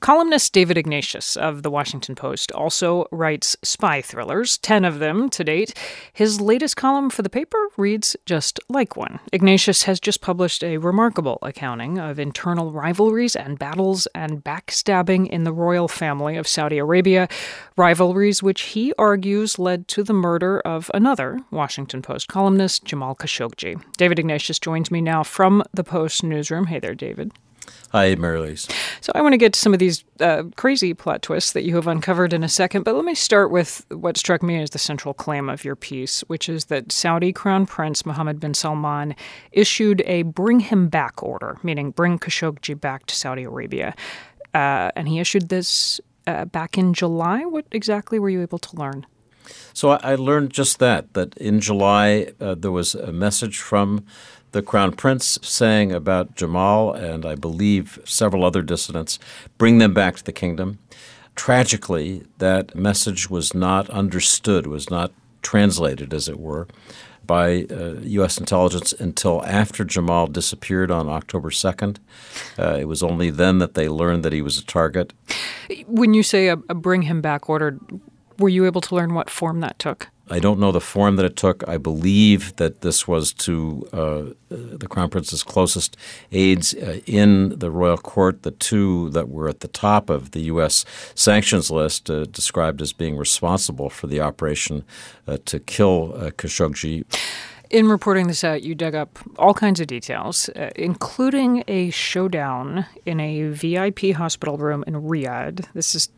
Columnist David Ignatius of The Washington Post also writes spy thrillers, 10 of them to date. His latest column for the paper reads just like one. Ignatius has just published a remarkable accounting of internal rivalries and battles and backstabbing in the royal family of Saudi Arabia, rivalries which he argues led to the murder of another Washington Post columnist, Jamal Khashoggi. David Ignatius joins me now from the Post newsroom. Hey there, David. Hi, Mary-Louise. So I want to get to some of these crazy plot twists that you have uncovered in a second, but let me start with what struck me as the central claim of your piece, which is that Saudi Crown Prince Mohammed bin Salman issued a bring him back order, meaning bring Khashoggi back to Saudi Arabia. And he issued this back in July. What exactly were you able to learn? So I learned just that in July there was a message from the Crown Prince saying about Jamal and I believe several other dissidents, bring them back to the kingdom. Tragically, that message was not understood, was not translated, as it were, by U.S. intelligence until after Jamal disappeared on October 2nd. It was only then that they learned that he was a target. When you say a bring him back order, were you able to learn what form that took? I don't know the form that it took. I believe that this was to the Crown Prince's closest aides in the royal court, the two that were at the top of the U.S. sanctions list, described as being responsible for the operation to kill Khashoggi. In reporting this out, you dug up all kinds of details, including a showdown in a VIP hospital room in Riyadh. This is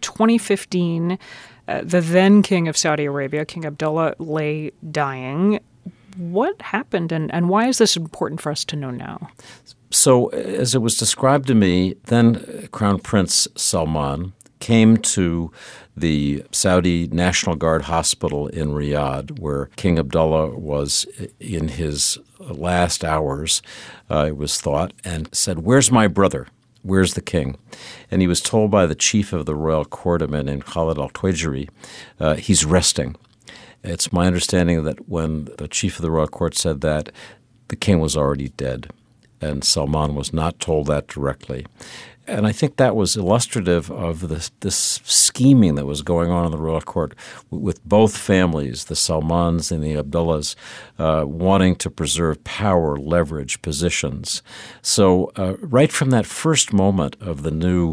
2015. The then king of Saudi Arabia, King Abdullah, lay dying. What happened, and why is this important for us to know now? So, as it was described to me, then Crown Prince Salman came to the Saudi National Guard Hospital in Riyadh, where King Abdullah was in his last hours, it was thought, and said, "Where's my brother? Where's the king?" And he was told by the chief of the royal court, a man named Khalid al-Tuwaijiri, he's resting. It's my understanding that when the chief of the royal court said that, the king was already dead, and Salman was not told that directly. And I think that was illustrative of this scheming that was going on in the royal court with both families, the Salmans and the Abdullahs, wanting to preserve power, leverage, positions. So right from that first moment of the new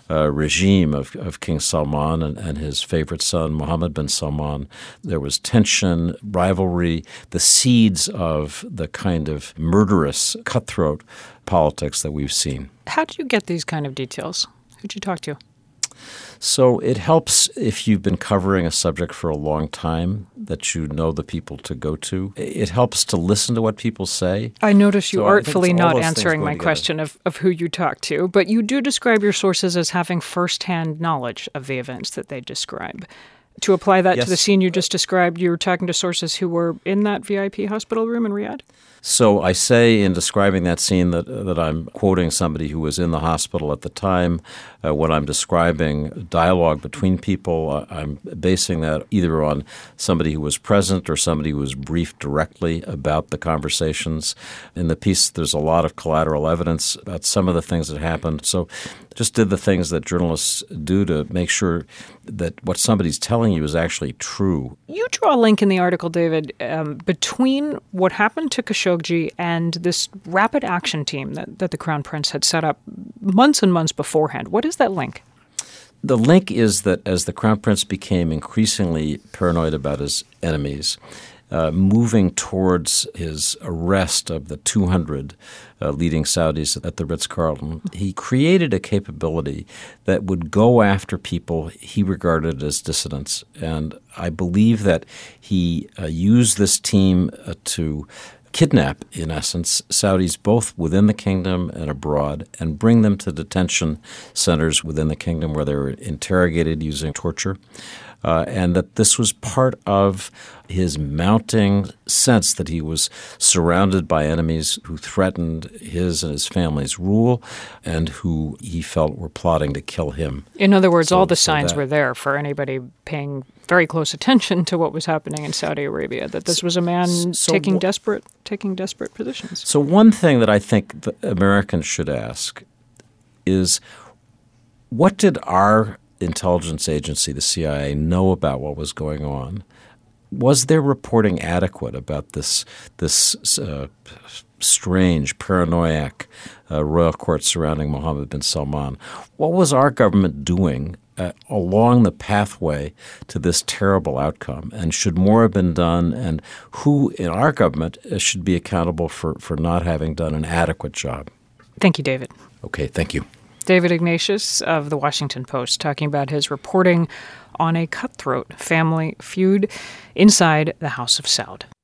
regime of King Salman and his favorite son, Mohammed bin Salman, there was tension, rivalry, the seeds of the kind of murderous, cutthroat politics that we've seen. How did you get these kind of details? Who'd you talk to? So it helps if you've been covering a subject for a long time that you know the people to go to. It helps to listen to what people say. I notice you artfully not answering my question of who you talk to, but you do describe your sources as having firsthand knowledge of the events that they describe. To apply that to the scene you just described, you were talking to sources who were in that VIP hospital room in Riyadh? So I say in describing that scene that I'm quoting somebody who was in the hospital at the time. When I'm describing dialogue between people, I'm basing that either on somebody who was present or somebody who was briefed directly about the conversations. In the piece, there's a lot of collateral evidence about some of the things that happened. So just did the things that journalists do to make sure that what somebody's telling you is actually true. You draw a link in the article, David, between what happened to Khashoggi and this rapid action team that the Crown Prince had set up months and months beforehand. What is that link? The link is that as the Crown Prince became increasingly paranoid about his enemies, moving towards his arrest of the 200 leading Saudis at the Ritz-Carlton, he created a capability that would go after people he regarded as dissidents. And I believe that he used this team to kidnap, in essence, Saudis both within the kingdom and abroad and bring them to detention centers within the kingdom where they were interrogated using torture. And that this was part of his mounting sense that he was surrounded by enemies who threatened his and his family's rule and who he felt were plotting to kill him. In other words, all the signs were there for anybody paying very close attention to what was happening in Saudi Arabia, that this was a man taking desperate positions. So one thing that I think the Americans should ask is, What did our intelligence agency, the CIA, know about what was going on? Was their reporting adequate about this strange, paranoiac royal court surrounding Mohammed bin Salman? What was our government doing along the pathway to this terrible outcome? And should more have been done? And who in our government should be accountable for not having done an adequate job? Thank you, David. Okay, thank you. David Ignatius of The Washington Post talking about his reporting on a cutthroat family feud inside the House of Saud.